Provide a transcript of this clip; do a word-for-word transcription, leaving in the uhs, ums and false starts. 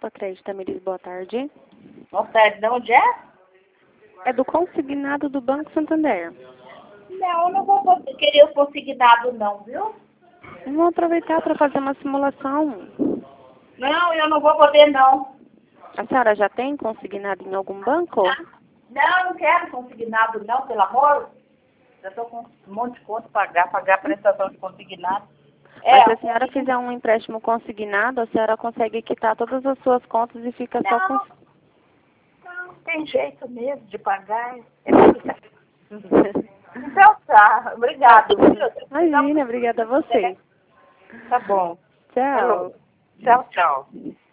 Crédito, Tamiris, boa tarde. Boa tarde, de onde é? É do consignado do Banco Santander. Não, eu não vou poder- querer o consignado não, viu? Vamos aproveitar para fazer uma simulação. Não, eu não vou poder não. A senhora já tem consignado em algum banco? Ah, não, não quero consignado não, pelo amor. Já estou com um monte de conta para pagar, pagar a prestação de consignado. Mas se É, a senhora fizer um empréstimo consignado, a senhora consegue quitar todas as suas contas e fica só com... não, não tem jeito mesmo de pagar. É verdade. Então tá, obrigado. viu? Imagina, obrigada a você. Tá bom. Tchau. Falou. Tchau, tchau.